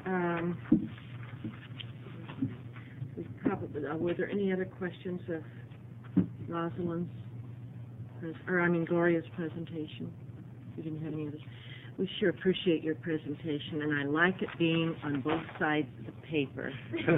Were there any other questions of Rosalind's, Gloria's presentation? We didn't have any others. We sure appreciate your presentation, and I like it being on both sides of the paper.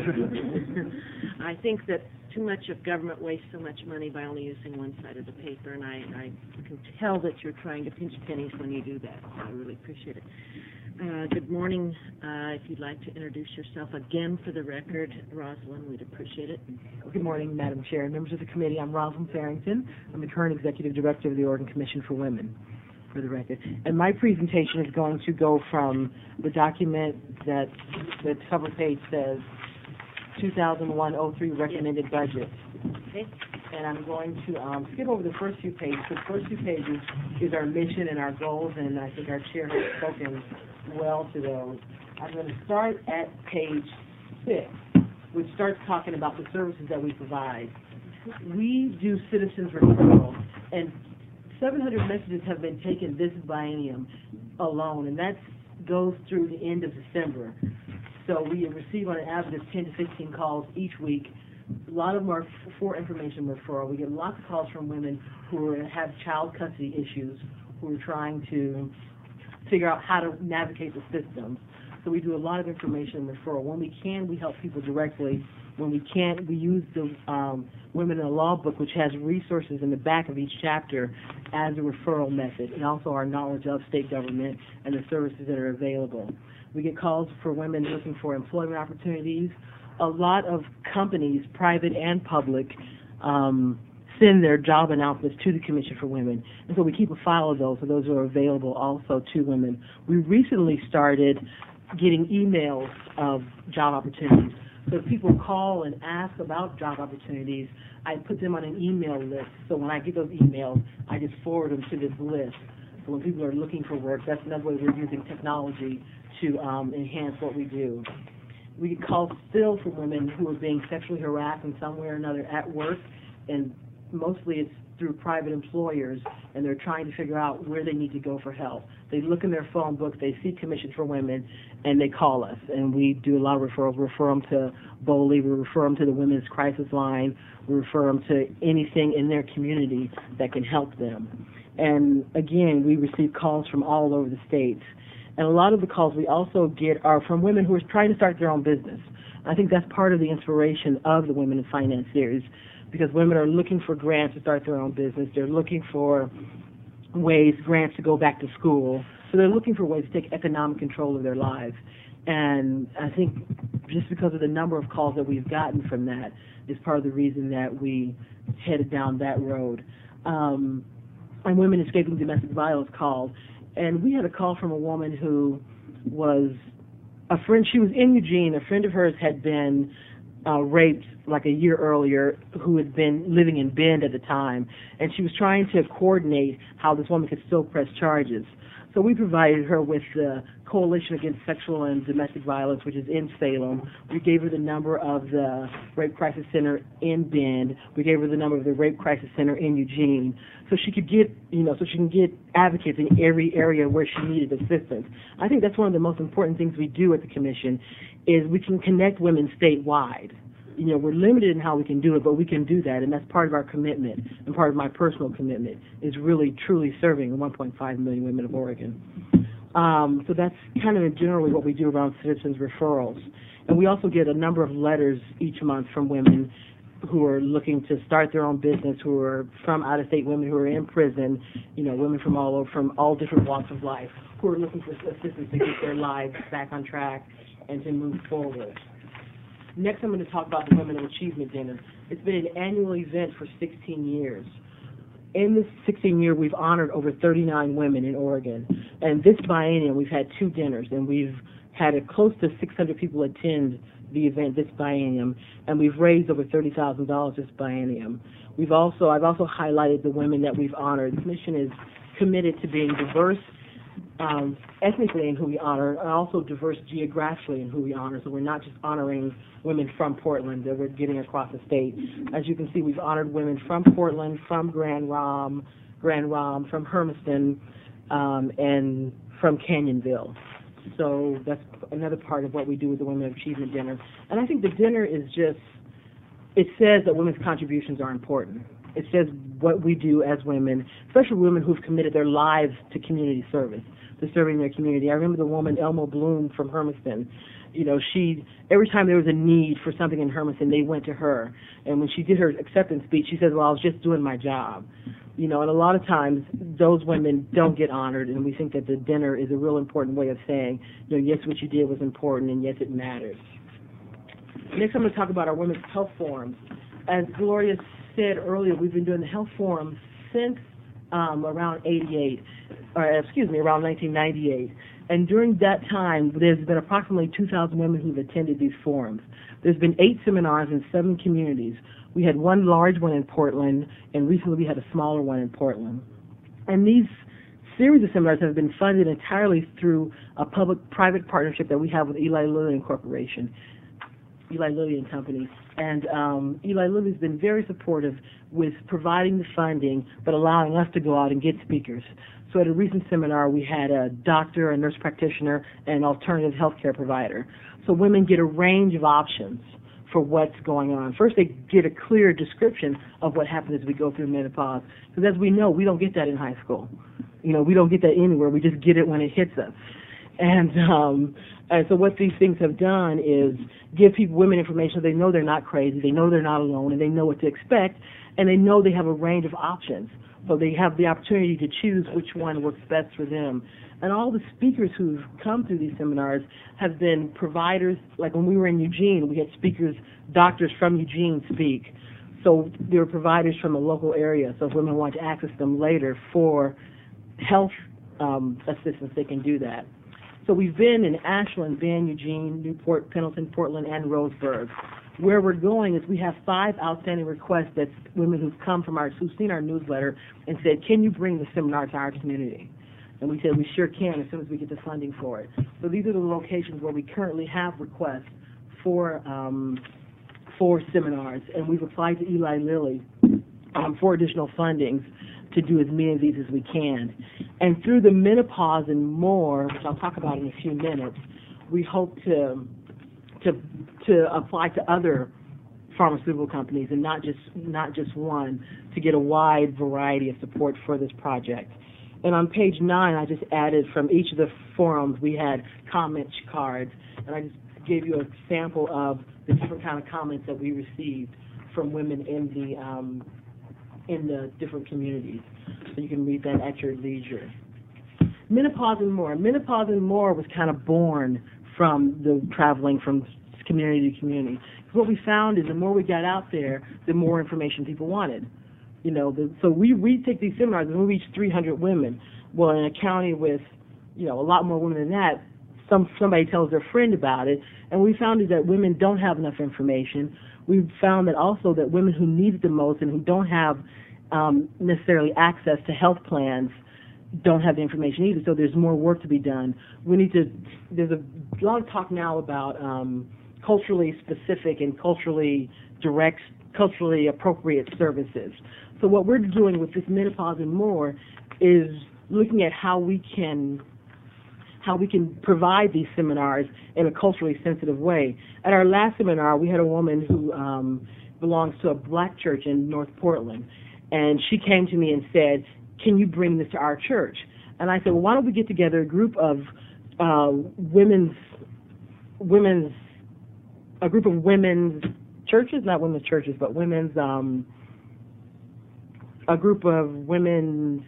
I think that too much of government wastes so much money by only using one side of the paper, and I can tell that you're trying to pinch pennies when you do that. So I really appreciate it. Good morning. If you'd like to introduce yourself again for the record, Rosalind, we'd appreciate it. Good morning, Madam Chair and members of the committee. I'm Rosalind Farrington. I'm the current Executive Director of the Oregon Commission for Women, for the record. And my presentation is going to go from the document that the cover page says 2001-03 recommended budget. Okay. And I'm going to skip over the first few pages. The first few pages is our mission and our goals, and I think our chair has spoken well to those. I'm going to start at page 6, which starts talking about the services that we provide. We do citizens referral, and 700 messages have been taken this biennium alone, and that goes through the end of December. So we receive on an average of 10 to 15 calls each week. A lot of them are for information referral. We get lots of calls from women who have child custody issues, who are trying to figure out how to navigate the system. So we do a lot of information referral. When we can, we help people directly. When we can't, we use the Women in the Law book, which has resources in the back of each chapter as a referral method, and also our knowledge of state government and the services that are available. We get calls for women looking for employment opportunities. A lot of companies, private and public, send their job announcements to the Commission for Women, and so we keep a file of those, so those are available also to women. We recently started getting emails of job opportunities. So if people call and ask about job opportunities, I put them on an email list. So when I get those emails, I just forward them to this list. So when people are looking for work, that's another way we're using technology to enhance what we do. We get calls still from women who are being sexually harassed in some way or another at work, and mostly it's through private employers, and they're trying to figure out where they need to go for help. They look in their phone book, they see Commission for Women, and they call us, and we do a lot of referrals. We refer them to BOLI, we refer them to the Women's Crisis Line, we refer them to anything in their community that can help them. And again, we receive calls from all over the states. And a lot of the calls we also get are from women who are trying to start their own business. I think that's part of the inspiration of the Women in Finance series, because women are looking for grants to start their own business. They're looking for grants to go back to school. So they're looking for ways to take economic control of their lives. And I think just because of the number of calls that we've gotten from that is part of the reason that we headed down that road. And Women Escaping Domestic Violence called. And we had a call from a woman who was a friend. She was in Eugene. A friend of hers had been raped like a year earlier, who had been living in Bend at the time, and she was trying to coordinate how this woman could still press charges. So we provided her with the Coalition Against Sexual and Domestic Violence, which is in Salem. We gave her the number of the Rape Crisis Center in Bend. We gave her the number of the Rape Crisis Center in Eugene, so she could get, so she can get advocates in every area where she needed assistance. I think that's one of the most important things we do at the Commission, is we can connect women statewide. We're limited in how we can do it, but we can do that, and that's part of our commitment, and part of my personal commitment is really, truly serving the 1.5 million women of Oregon. So that's kind of generally what we do around citizens referrals. And we also get a number of letters each month from women who are looking to start their own business, who are from out-of-state women who are in prison, women from all over, from all different walks of life, who are looking for assistance to get their lives back on track and to move forward. Next, I'm going to talk about the Women of Achievement Dinner. It's been an annual event for 16 years. In this 16 year, we've honored over 39 women in Oregon. And this biennium, we've had 2 dinners, and we've had close to 600 people attend the event this biennium, and we've raised over $30,000 this biennium. I've also highlighted the women that we've honored. The Commission is committed to being diverse ethnically in who we honor, and also diverse geographically in who we honor. So we're not just honoring women from Portland, that we're getting across the state. As you can see, we've honored women from Portland, from Grand Rom, from Hermiston, and from Canyonville. So that's another part of what we do with the Women of Achievement Dinner. And I think the dinner is just, it says that women's contributions are important. It says what we do as women, especially women who've committed their lives to community service, to serving their community. I remember the woman, Elmo Bloom from Hermiston. You know, every time there was a need for something in Hermiston, they went to her. And when she did her acceptance speech, she said, well, I was just doing my job. You know, and a lot of times those women don't get honored, and we think that the dinner is a real important way of saying, you know, yes, what you did was important, and yes, it matters. Next, I'm going to talk about our women's health forums. As Gloria said earlier, we've been doing the health forums since around around 1998. And during that time, there's been approximately 2,000 women who've attended these forums. There's been 8 seminars in 7 communities. We had one large one in Portland, and recently we had a smaller one in Portland. And these series of seminars have been funded entirely through a public-private partnership that we have with Eli Lilly and Company. And Eli Lilly's been very supportive with providing the funding, but allowing us to go out and get speakers. So at a recent seminar, we had a doctor, a nurse practitioner, and an alternative healthcare provider. So women get a range of options for what's going on. First, they get a clear description of what happens as we go through menopause. Because as we know, we don't get that in high school. You know, we don't get that anywhere. We just get it when it hits us. And so what these things have done is give women information so they know they're not crazy, they know they're not alone, and they know what to expect, and they know they have a range of options. So they have the opportunity to choose which one works best for them. And all the speakers who've come through these seminars have been providers. Like when we were in Eugene, we had speakers, doctors from Eugene speak. So they were providers from a local area. So if women want to access them later for health assistance, they can do that. So we've been in Ashland, Bend, Eugene, Newport, Pendleton, Portland, and Roseburg. Where we're going is we have 5 outstanding requests that women who've come from who've seen our newsletter and said, can you bring the seminar to our community? And we said, we sure can as soon as we get the funding for it. So these are the locations where we currently have requests for seminars, and we've applied to Eli Lilly for additional fundings to do as many of these as we can. And through the Menopause and More, which I'll talk about in a few minutes, we hope to apply to other pharmaceutical companies and not just one, to get a wide variety of support for this project. And on page 9, I just added from each of the forums we had comment cards, and I just gave you a sample of the different kind of comments that we received from women in the different communities. So you can read that at your leisure. Menopause and More. Menopause and More was kind of born from the traveling from community to community. What we found is the more we got out there, the more information people wanted. You know, so we take these seminars and we reach 300 women. Well, in a county with, you know, a lot more women than that, somebody tells their friend about it, and we found is that women don't have enough information. We've found that also that women who need it the most and who don't have necessarily access to health plans don't have the information either, so there's more work to be done. There's a lot of talk now about culturally specific and culturally appropriate services. So what we're doing with this Menopause and More is looking at how we can provide these seminars in a culturally sensitive way. At our last seminar, we had a woman who belongs to a black church in North Portland, and she came to me and said, can you bring this to our church? And I said, well, why don't we get together a group of women's churches, not women's churches, but a group of women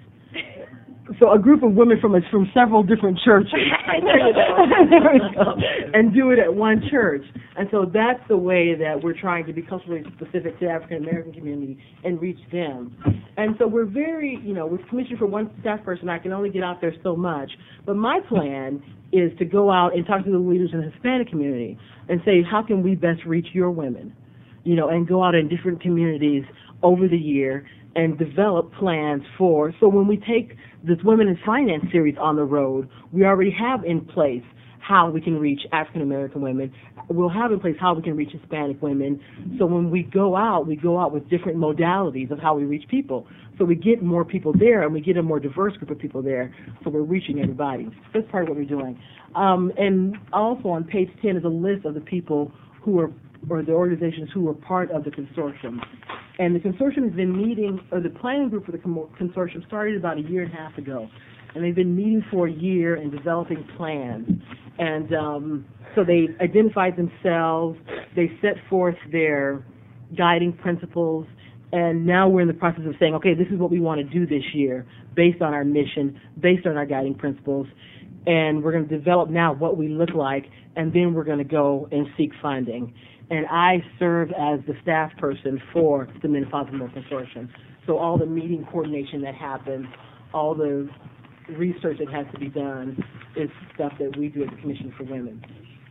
from several different churches. There we go. And do it at one church. And so that's the way that we're trying to be culturally specific to the African American community and reach them. And so we're with permission for one staff person, I can only get out there so much. But my plan is to go out and talk to the leaders in the Hispanic community and say, how can we best reach your women? You know, and go out in different communities over the year and develop plans so when we take this Women in Finance series on the road, we already have in place how we can reach African American women. We'll have in place how we can reach Hispanic women. So when we go out with different modalities of how we reach people. So we get more people there, and we get a more diverse group of people there, so we're reaching everybody. That's part of what we're doing. And also on page 10 is a list of the people who are, or the organizations who were part of the consortium. And the consortium has been meeting, or the planning group for the consortium started about a year and a half ago. And they've been meeting for a year and developing plans. And so they identified themselves, they set forth their guiding principles, and now we're in the process of saying, okay, this is what we want to do this year based on our mission, based on our guiding principles, and we're going to develop now what we look like, and then we're going to go and seek funding. And I serve as the staff person for the Men-Fathomable Consortium. So all the meeting coordination that happens, all the research that has to be done is stuff that we do at the Commission for Women.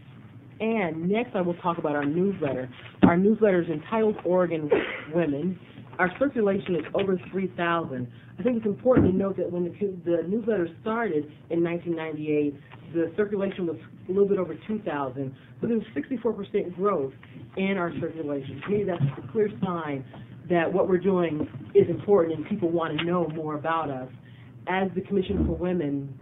And next I will talk about our newsletter. Our newsletter is entitled Oregon Women. Our circulation is over 3,000. I think it's important to note that when the newsletter started in 1998, the circulation was a little bit over 2,000. So there's 64% growth in our circulation. To me, that's a clear sign that what we're doing is important and people want to know more about us. As the Commission for Women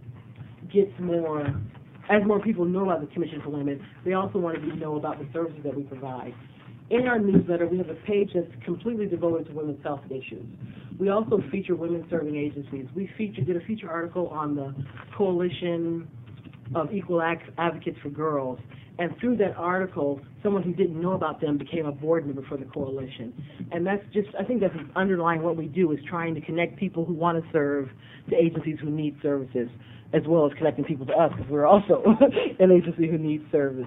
gets more, as more people know about the Commission for Women, they also want to know about the services that we provide. In our newsletter, we have a page that's completely devoted to women's health issues. We also feature women serving agencies. We did a feature article on the Coalition of Equal Advocates for Girls, and through that article, someone who didn't know about them became a board member for the coalition. And that's just, I think that's underlying what we do, is trying to connect people who want to serve to agencies who need services, as well as connecting people to us, because we're also an agency who needs service.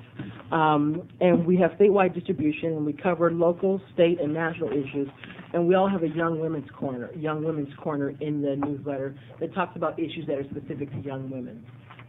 And we have statewide distribution, and we cover local, state, and national issues. And we all have a young women's corner in the newsletter that talks about issues that are specific to young women.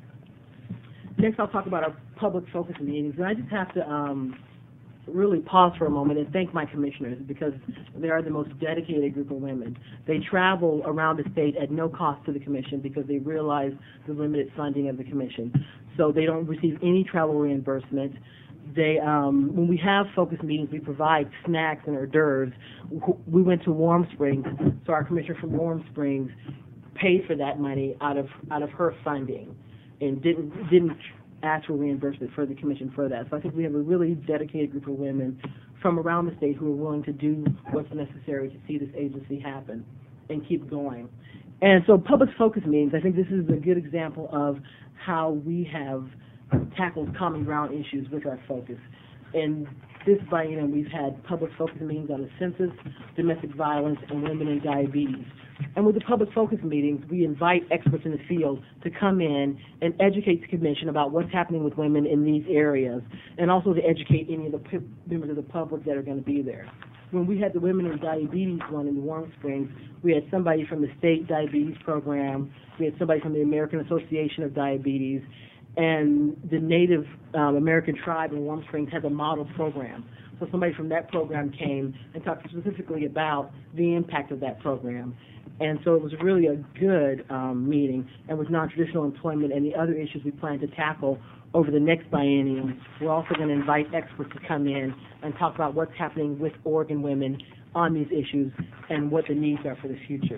Next, I'll talk about our public focus meetings. And I just have to really pause for a moment and thank my commissioners, because they are the most dedicated group of women. They travel around the state at no cost to the commission because they realize the limited funding of the commission. So they don't receive any travel reimbursement. They, when we have focus meetings, we provide snacks and hors d'oeuvres. We went to Warm Springs, so our commissioner from Warm Springs paid for that money out of her funding, and didn't ask for reimbursement for the commission for that. So I think we have a really dedicated group of women from around the state who are willing to do what's necessary to see this agency happen and keep going. And so public focus meetings, I think this is a good example of how we have tackled common ground issues with our focus. In this biennium, we've had public focus meetings on the census, domestic violence, and women and diabetes. And with the public focus meetings, we invite experts in the field to come in and educate the commission about what's happening with women in these areas, and also to educate any of the members of the public that are going to be there. When we had the Women and Diabetes one in Warm Springs, we had somebody from the state diabetes program, we had somebody from the American Association of Diabetes, and the Native American tribe in Warm Springs has a model program. So somebody from that program came and talked specifically about the impact of that program. And so it was really a good meeting. And with non-traditional employment and the other issues we plan to tackle over the next biennium, we're also going to invite experts to come in and talk about what's happening with Oregon women on these issues and what the needs are for the future.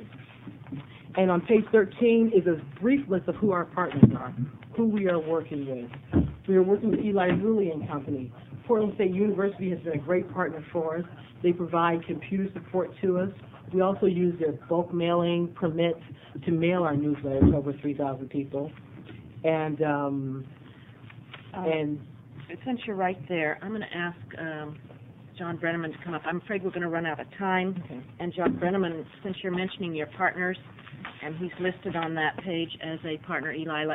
And on page 13 is a brief list of who our partners are, who we are working with. We are working with Eli Lilly and Company. Portland State University has been a great partner for us. They provide computer support to us. We also use their bulk mailing permits to mail our newsletter to over 3,000 people. And since you're right there, I'm going to ask John Brenneman to come up. I'm afraid we're going to run out of time. Okay. And John Brenneman, since you're mentioning your partners, and he's listed on that page as a partner, Eli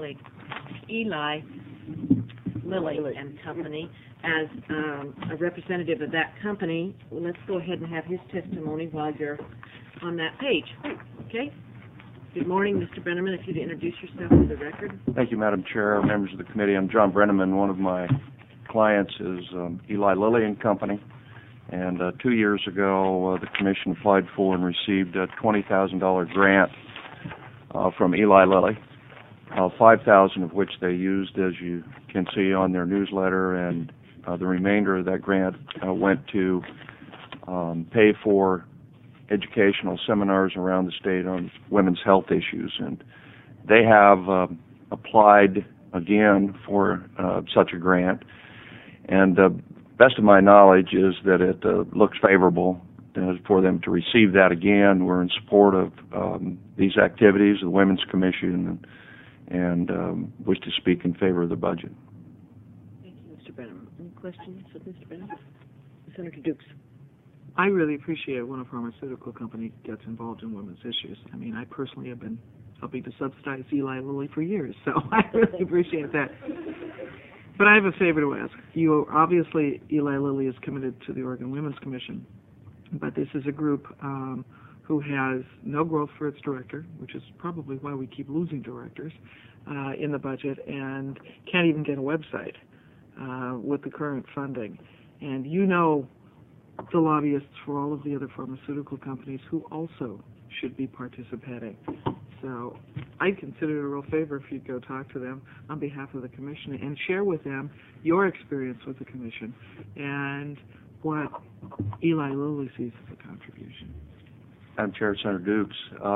Lilly and Company, as a representative of that company. Well, let's go ahead and have his testimony while you're on that page. Okay? Good morning, Mr. Brenneman. If you'd introduce yourself for the record. Thank you, Madam Chair, members of the committee. I'm John Brenneman. One of my clients is Eli Lilly and Company. And 2 years ago, the commission applied for and received a $20,000 grant from Eli Lilly. $5,000 of which they used, as you can see on their newsletter, and the remainder of that grant went to pay for educational seminars around the state on women's health issues. And they have applied again for such a grant. And best of my knowledge is that it looks favorable for them to receive that again. We're in support of these activities, the Women's Commission, and wish to speak in favor of the budget. Thank you, Mr. Brenham. Any questions of Mr. Brenham? Senator Dukes. I really appreciate when a pharmaceutical company gets involved in women's issues. I mean, I personally have been helping to subsidize Eli Lilly for years, so I really appreciate that. But I have a favor to ask. You obviously, Eli Lilly is committed to the Oregon Women's Commission, but this is a group who has no growth for its director, which is probably why we keep losing directors in the budget, and can't even get a website with the current funding. And you know the lobbyists for all of the other pharmaceutical companies who also should be participating. So I'd consider it a real favor if you'd go talk to them on behalf of the commission and share with them your experience with the commission and what Eli Lilly sees as a contribution. Madam Chair, Senator Dukes,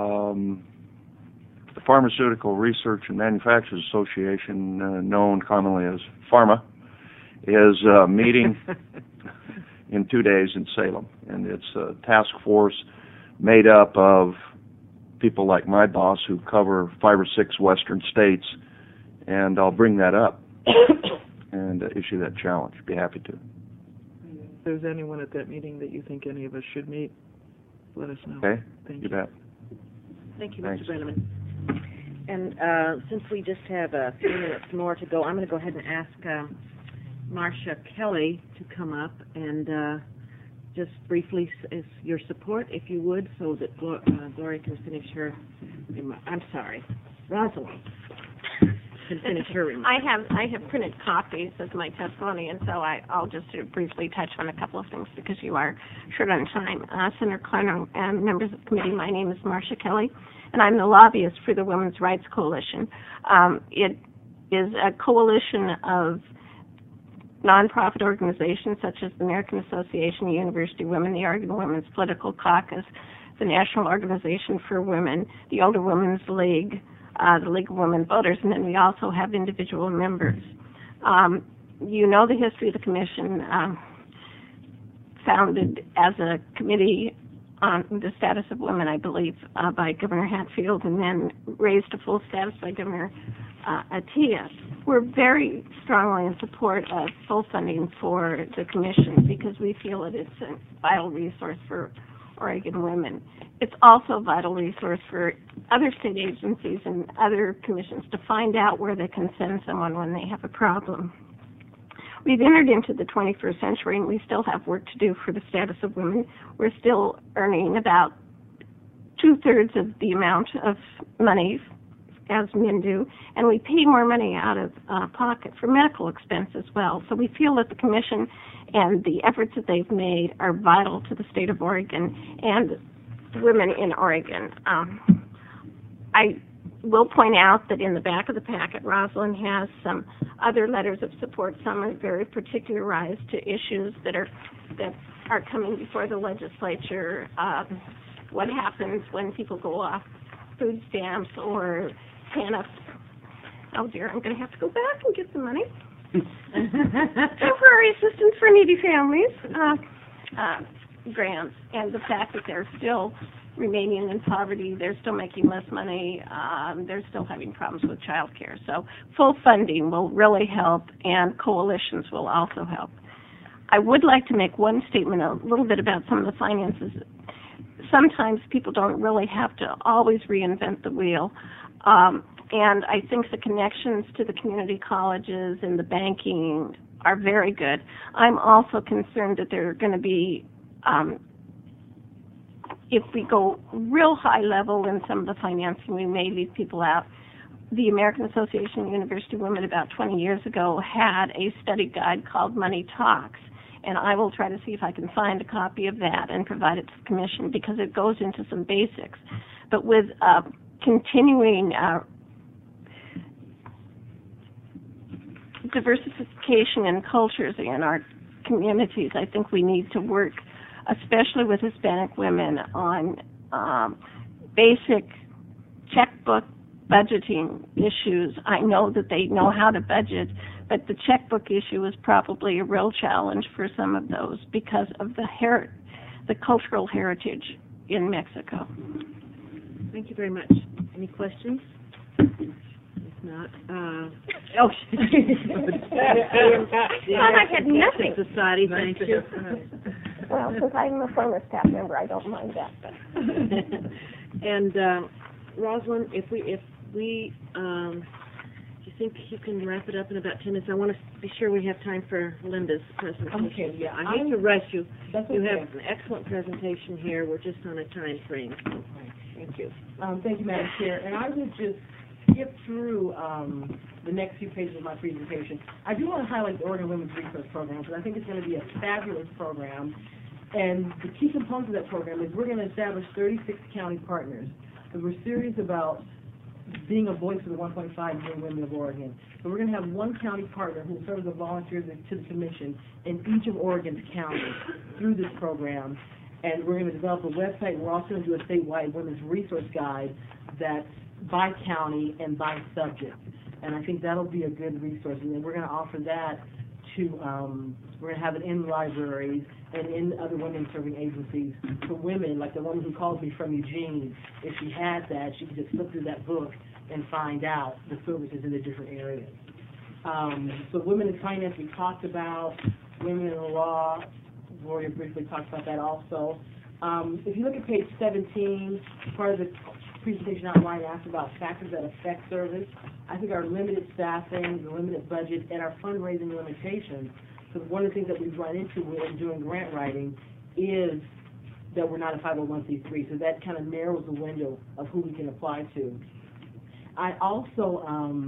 the Pharmaceutical Research and Manufacturers Association, known commonly as PhRMA, is meeting in 2 days in Salem, and it's a task force made up of people like my boss who cover 5 or 6 western states, and I'll bring that up and issue that challenge. Be happy to. If there's anyone at that meeting that you think any of us should meet, let us know. Okay? Thank you. Bet. Thank you, Thanks. Mr. Brenneman. And since we just have a few minutes more to go, I'm going to go ahead and ask Marcia Kelly to come up and just briefly your support, if you would, so that Gloria can finish her remarks. I'm sorry, Rosalind can finish her remarks. I have printed copies of my testimony, and so I'll just briefly touch on a couple of things because you are short on time. Senator Clarno and members of the committee, my name is Marcia Kelly, and I'm the lobbyist for the Women's Rights Coalition. It is a coalition of nonprofit organizations such as the American Association of University Women, the Oregon Women's Political Caucus, the National Organization for Women, the Older Women's League, the League of Women Voters, and then we also have individual members. You know the history of the commission, founded as a committee on the status of women, I believe, by Governor Hatfield, and then raised to full status by Governor Atiyeh. We're very strongly in support of full funding for the commission because we feel that it's a vital resource for Oregon women. It's also a vital resource for other state agencies and other commissions to find out where they can send someone when they have a problem. We've entered into the 21st century, and we still have work to do for the status of women. We're still earning about 2/3 of the amount of money as men do, and we pay more money out of pocket for medical expense as well. So we feel that the commission and the efforts that they've made are vital to the state of Oregon and women in Oregon. I will point out that in the back of the packet, Rosalind has some other letters of support. Some are very particularized to issues that are coming before the legislature. What happens when people go off food stamps or TANF. Oh dear, I'm going to have to go back and get the money. Temporary assistance for needy families, grants, and the fact that they're still remaining in poverty, they're still making less money, they're still having problems with child care. So full funding will really help, and coalitions will also help. I would like to make one statement a little bit about some of the finances. Sometimes people don't really have to always reinvent the wheel. And I think the connections to the community colleges and the banking are very good. I'm also concerned that there are going to be, if we go real high level in some of the financing, we may leave people out. The American Association of University Women about 20 years ago had a study guide called Money Talks, and I will try to see if I can find a copy of that and provide it to the commission because it goes into some basics. But with continuing diversification in cultures in our communities. I think we need to work, especially with Hispanic women, on basic checkbook budgeting issues. I know that they know how to budget, but the checkbook issue is probably a real challenge for some of those because of the cultural heritage in Mexico. Thank you very much. Any questions? If not, oh. I had nothing. Society, thank you. Well, since I'm a former staff member, I don't mind that. But. And Rosalind, if we, do you think you can wrap it up in about 10 minutes? I want to be sure we have time for Linda's presentation. Okay, yeah. I hate to rush you. That's You okay. have an excellent presentation here. We're just on a time frame. Thank you. Thank you, Madam Chair. And I would just skip through the next few pages of my presentation. I do want to highlight the Oregon Women's Resource Program because I think it's going to be a fabulous program. And the key components of that program is we're going to establish 36 county partners because we're serious about being a voice for the 1.5 million women of Oregon. So we're going to have one county partner who will serve as a volunteer to the commission in each of Oregon's counties through this program. And we're going to develop a website. We're also going to do a statewide women's resource guide that's by county and by subject. And I think that'll be a good resource. And then we're going to offer that to, we're going to have it in libraries and in other women-serving agencies for women, like the woman who called me from Eugene. If she had that, she could just flip through that book and find out the services in the different areas. So women in finance we talked about, women in the law, Gloria briefly talked about that also. If you look at page 17, part of the presentation outline asked about factors that affect service. I think our limited staffing, the limited budget, and our fundraising limitations. So one of the things that we've run into when doing grant writing is that we're not a 501c3, so that kind of narrows the window of who we can apply to. I also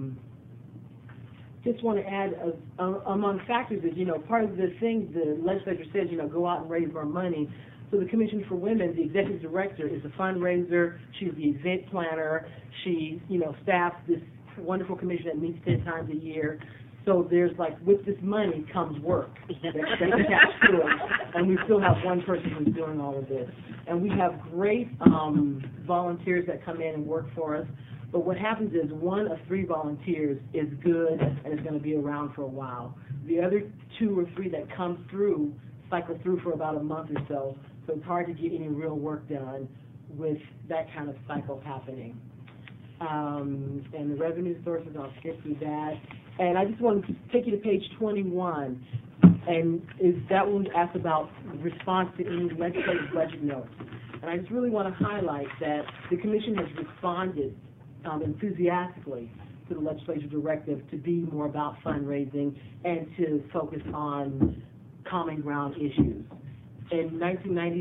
just want to add, among factors is, part of the thing the legislature says, go out and raise more money. So the Commission for Women, the executive director, is a fundraiser. She's the event planner. She, staffs this wonderful commission that meets 10 times a year. So there's with this money comes work that's attached to it. And we still have one person who's doing all of this. And we have great volunteers that come in and work for us. But what happens is 1 of 3 volunteers is good and is going to be around for a while. The other 2 or 3 that come through cycle through for about a month or so. So it's hard to get any real work done with that kind of cycle happening. And the revenue sources, I'll skip through that. And I just want to take you to page 21. And that one asks about response to any legislative budget notes. And I just really want to highlight that the Commission has responded enthusiastically to the legislative directive to be more about fundraising and to focus on common ground issues. In the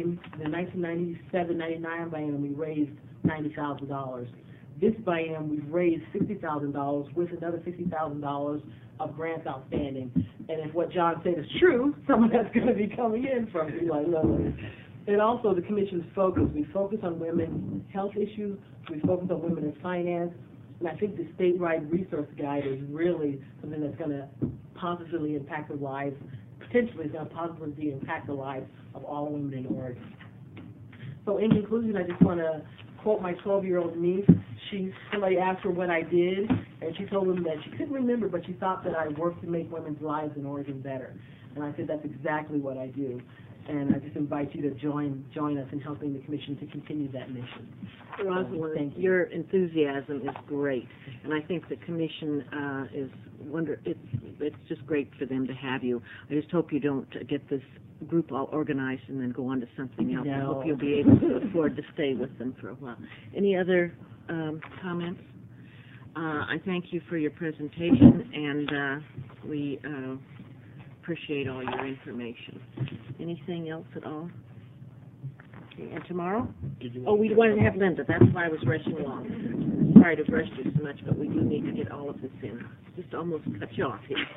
1997-99 biennium, we raised $90,000. This biennium, we've raised $60,000 with another $60,000 of grants outstanding. And if what John said is true, some of that's going to be coming in from Eli Lilly. And also the Commission's focus. We focus on women's health issues. We focus on women in finance. And I think the statewide resource guide is really something that's going to positively impact the lives, potentially is going to positively impact the lives of all women in Oregon. So in conclusion, I just want to quote my 12-year-old niece. Somebody asked her what I did, and she told them that she couldn't remember, but she thought that I worked to make women's lives in Oregon better. And I said that's exactly what I do. And I just invite you to join us in helping the Commission to continue that mission. Rosalind, thank you. your enthusiasm is great, and I think the Commission is it's just great for them to have you. I just hope you don't get this group all organized and then go on to something else. No. I hope you'll be able to afford to stay with them for a while. Any other comments? I thank you for your presentation, and we appreciate all your information. Anything else at all? Okay, and tomorrow? Oh, we wanted to have Linda. That's why I was rushing along. Sorry to have rushed you so much, but we do need to get all of this in. Just almost cut you off here.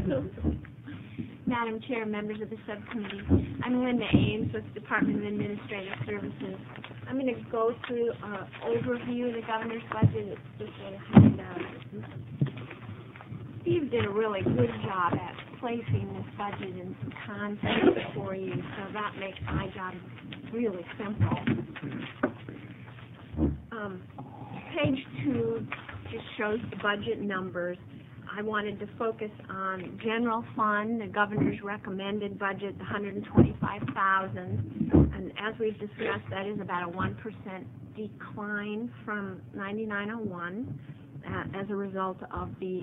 Madam Chair, members of the subcommittee, I'm Linda Ames with the Department of Administrative Services. I'm going to go through an overview of the governor's budget. It's just a handout. Steve did a really good job at placing this budget in some context for you, so that makes my job really simple. Page 2 just shows the budget numbers. I wanted to focus on general fund, the governor's recommended budget, the $125,000, and as we've discussed, that is about a 1% decline from 9901 as a result of the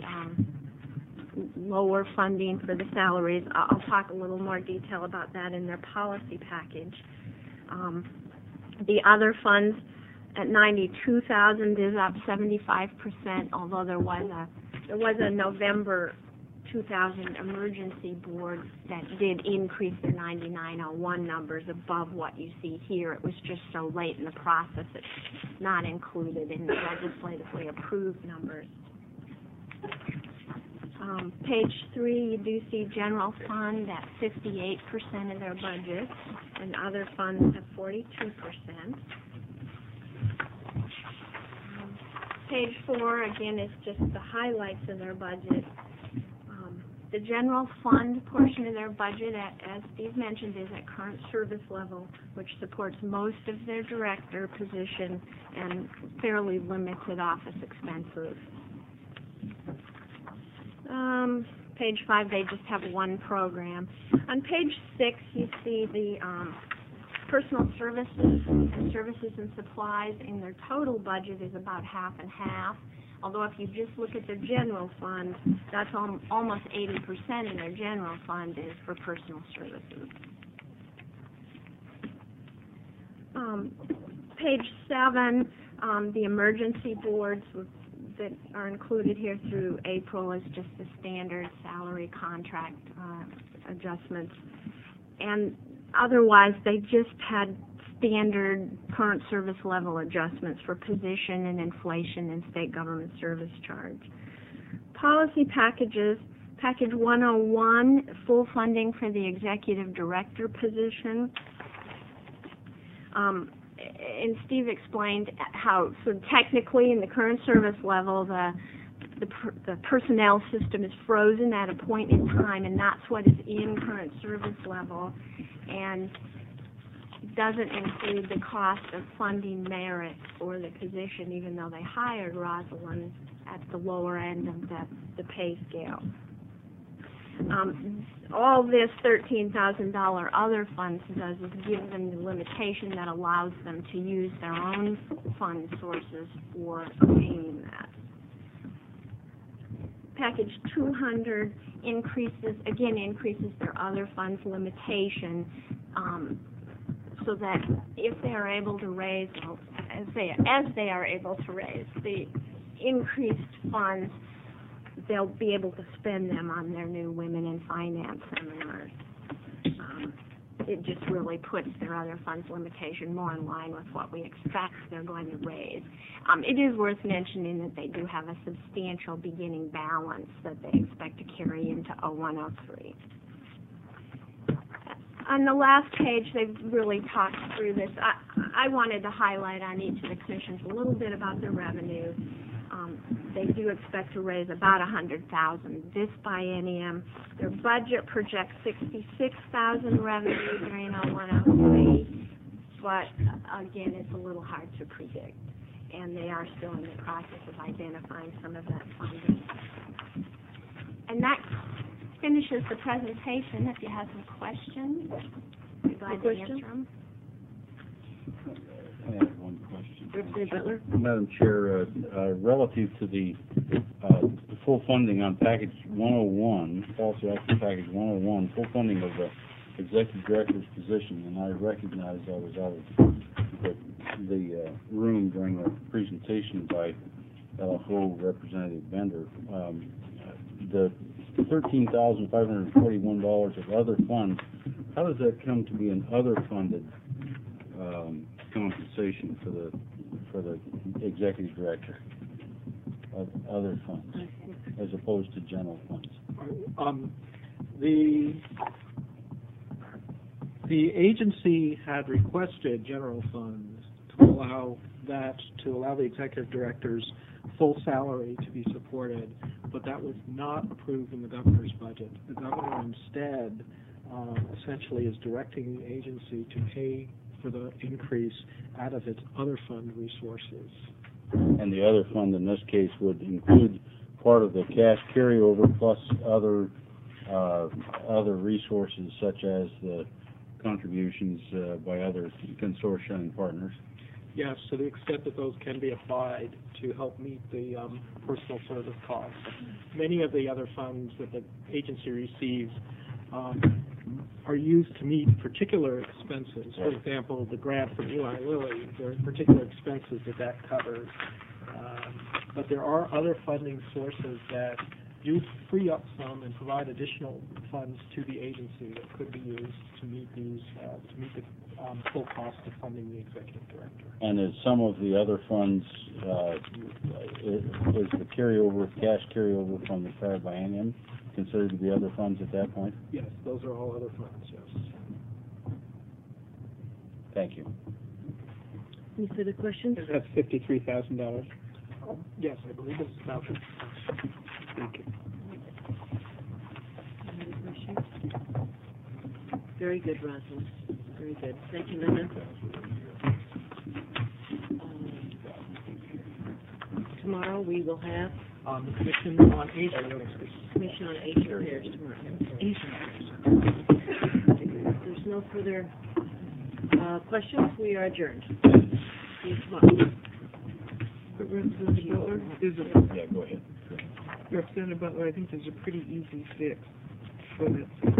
lower funding for the salaries. I'll talk a little more detail about that in their policy package. The other funds at 92,000 is up 75%, although there was a November 2000 emergency board that did increase the 9901 numbers above what you see here. It was just so late in the process it's not included in the legislatively approved numbers. Page 3, you do see general fund at 58% of their budget, and other funds at 42%. Page 4, again, is just the highlights of their budget. The general fund portion of their budget, as Steve mentioned, is at current service level, which supports most of their director position and fairly limited office expenses. Page 5, they just have one program. On page 6, you see the personal services and supplies in their total budget is about half and half. Although if you just look at their general fund, that's almost 80% of their general fund is for personal services. Page 7, the emergency boards that are included here through April is just the standard salary contract adjustments. And otherwise, they just had standard current service level adjustments for position and inflation and state government service charge. Policy packages, package 101, full funding for the executive director position. And Steve explained how, so technically in the current service level, the personnel system is frozen at a point in time, and that's what is in current service level, and doesn't include the cost of funding merit for the position, even though they hired Rosalind at the lower end of the pay scale. All this $13,000 other funds does is give them the limitation that allows them to use their own fund sources for obtaining that. Package 200 increases their other funds limitation, so that if they are able to raise, as they are able to raise the increased funds, they'll be able to spend them on their new Women in Finance seminars. It just really puts their other funds limitation more in line with what we expect they're going to raise. It is worth mentioning that they do have a substantial beginning balance that they expect to carry into 0103. On the last page, they've really talked through this. I wanted to highlight on each of the commissions a little bit about their revenue. They do expect to raise about $100,000 this biennium. Their budget projects $66,000 revenue during 0103, but again, it's a little hard to predict, and they are still in the process of identifying some of that funding. And that finishes the presentation. If you have some questions, I'd be glad to answer them. I have one question. Representative Butler? Madam Chair, relative to the full funding on package 101, policy action package 101, full funding of the executive director's position, and I recognize I was out of the room during the presentation by LFO Representative Bender. The $13,541 of other funds, how does that come to be an other funded compensation for the executive director of other funds as opposed to general funds? The agency had requested general funds to allow the executive director's full salary to be supported but that was not approved in the governor's budget. The governor instead essentially is directing the agency to pay for the increase out of its other fund resources. And the other fund in this case would include part of the cash carryover plus other resources such as the contributions by other consortia and partners. Yes, to the extent that those can be applied to help meet the personal service costs. Many of the other funds that the agency receives are used to meet particular expenses. For example, the grant from Eli Lilly, there are particular expenses that covers. But there are other funding sources that do free up some and provide additional funds to the agency that could be used to meet these, to meet the full cost of funding the executive director. And is some of the other funds, is the cash carryover from the prior biennium considered to be other funds at that point? Yes, those are all other funds, yes. Thank you. Any further questions? That's $53,000. Yes, I believe it's about it. Thank you. Any other questions? Very good, Rosalind. Very good. Thank you, Linda. Tomorrow we will have The Commission on Aging. Commission on Aging Affairs tomorrow. If there's no further questions, we are adjourned. See you tomorrow. Representative Butler, Yeah, go ahead. Representative Butler, I think there's a pretty easy fix for that